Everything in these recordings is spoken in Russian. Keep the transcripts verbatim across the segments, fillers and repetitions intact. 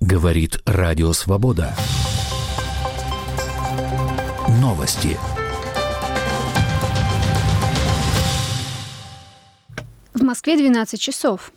Говорит Радио Свобода. Новости. В Москве двенадцать часов.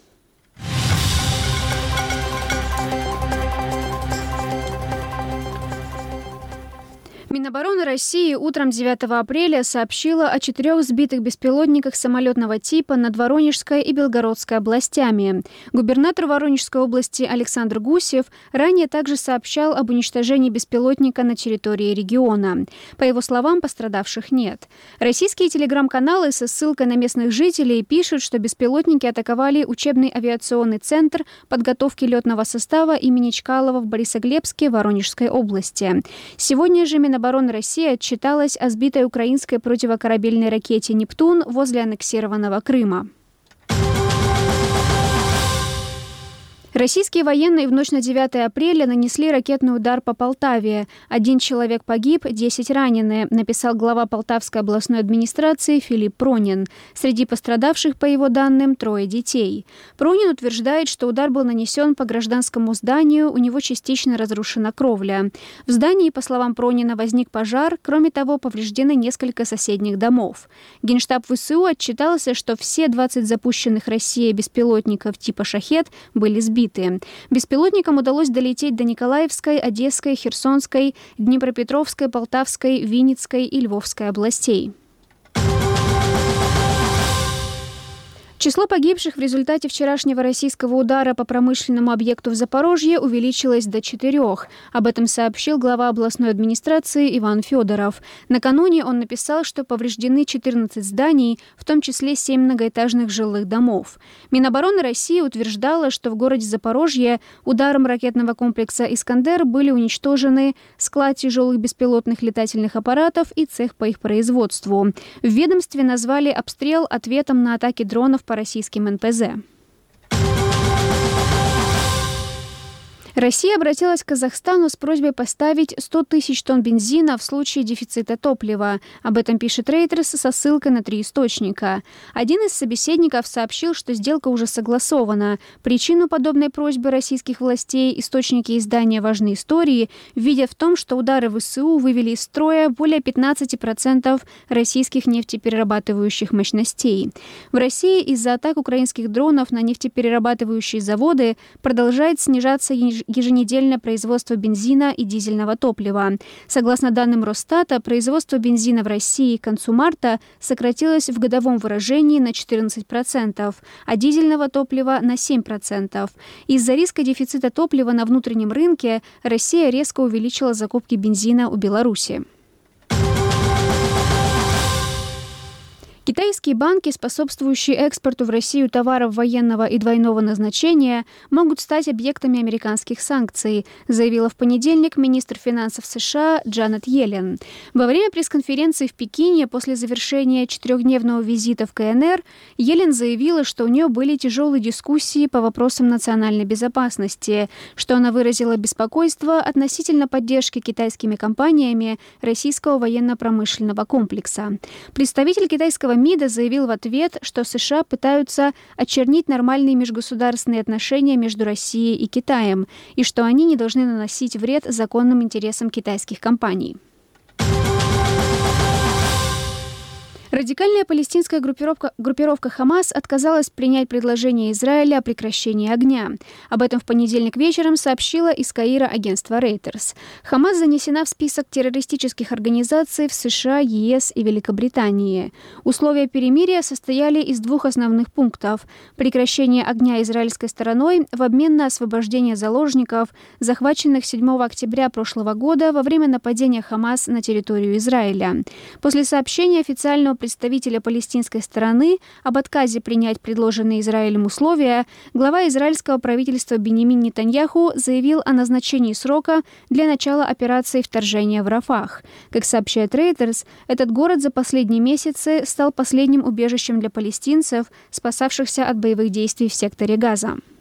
Минобороны России утром девятого апреля сообщила о четырех сбитых беспилотниках самолетного типа над Воронежской и Белгородской областями. Губернатор Воронежской области Александр Гусев ранее также сообщал об уничтожении беспилотника на территории региона. По его словам, пострадавших нет. Российские телеграм-каналы со ссылкой на местных жителей пишут, что беспилотники атаковали учебный авиационный центр подготовки летного состава имени Чкалова в Борисоглебске Воронежской области. Сегодня же Минобороны Минобороны России отчиталась о сбитой украинской противокорабельной ракете «Нептун» возле аннексированного Крыма. Российские военные в ночь на девятое апреля нанесли ракетный удар по Полтаве. Один человек погиб, десять ранены, написал глава Полтавской областной администрации Филипп Пронин. Среди пострадавших, по его данным, трое детей. Пронин утверждает, что удар был нанесен по гражданскому зданию, у него частично разрушена кровля. В здании, по словам Пронина, возник пожар, кроме того, повреждены несколько соседних домов. Генштаб ВСУ отчитался, что все двадцать запущенных Россией беспилотников типа «Шахед» были сбиты. Беспилотникам удалось долететь до Николаевской, Одесской, Херсонской, Днепропетровской, Полтавской, Винницкой и Львовской областей. Число погибших в результате вчерашнего российского удара по промышленному объекту в Запорожье увеличилось до четырех. Об этом сообщил глава областной администрации Иван Федоров. Накануне он написал, что повреждены четырнадцать зданий, в том числе семь многоэтажных жилых домов. Минобороны России утверждала, что в городе Запорожье ударом ракетного комплекса «Искандер» были уничтожены склад тяжелых беспилотных летательных аппаратов и цех по их производству. В ведомстве назвали обстрел ответом на атаки дронов по российским эн пэ зэ. Россия обратилась к Казахстану с просьбой поставить сто тысяч тонн бензина в случае дефицита топлива. Об этом пишет Reuters со ссылкой на три источника. Один из собеседников сообщил, что сделка уже согласована. Причину подобной просьбы российских властей источники издания «Важные истории» видят в том, что удары ВСУ вывели из строя более пятнадцати процентов российских нефтеперерабатывающих мощностей. В России из-за атак украинских дронов на нефтеперерабатывающие заводы продолжает снижаться еженедельное производство бензина и дизельного топлива. Согласно данным Росстата, производство бензина в России к концу марта сократилось в годовом выражении на четырнадцать процентов, а дизельного топлива на семь процентов. Из-за риска дефицита топлива на внутреннем рынке Россия резко увеличила закупки бензина у Беларуси. Китайские банки, способствующие экспорту в Россию товаров военного и двойного назначения, могут стать объектами американских санкций, заявила в понедельник министр финансов США Джанет Йеллен. Во время пресс-конференции в Пекине после завершения четырехдневного визита в ка эн эр Йеллен заявила, что у нее были тяжелые дискуссии по вопросам национальной безопасности, что она выразила беспокойство относительно поддержки китайскими компаниями российского военно-промышленного комплекса. Представитель китайского МИДа заявил в ответ, что США пытаются очернить нормальные межгосударственные отношения между Россией и Китаем, и что они не должны наносить вред законным интересам китайских компаний. Радикальная палестинская группировка, группировка «Хамас» отказалась принять предложение Израиля о прекращении огня. Об этом в понедельник вечером сообщило из Каира агентство Reuters. «Хамас» занесена в список террористических организаций в США, е эс и Великобритании. Условия перемирия состояли из двух основных пунктов: прекращение огня израильской стороной в обмен на освобождение заложников, захваченных седьмого октября прошлого года во время нападения «Хамас» на территорию Израиля. После сообщения официального представителя палестинской стороны об отказе принять предложенные Израилем условия, глава израильского правительства Биньямин Нетаньяху заявил о назначении срока для начала операции вторжения в Рафах. Как сообщает Reuters, этот город за последние месяцы стал последним убежищем для палестинцев, спасавшихся от боевых действий в секторе Газа.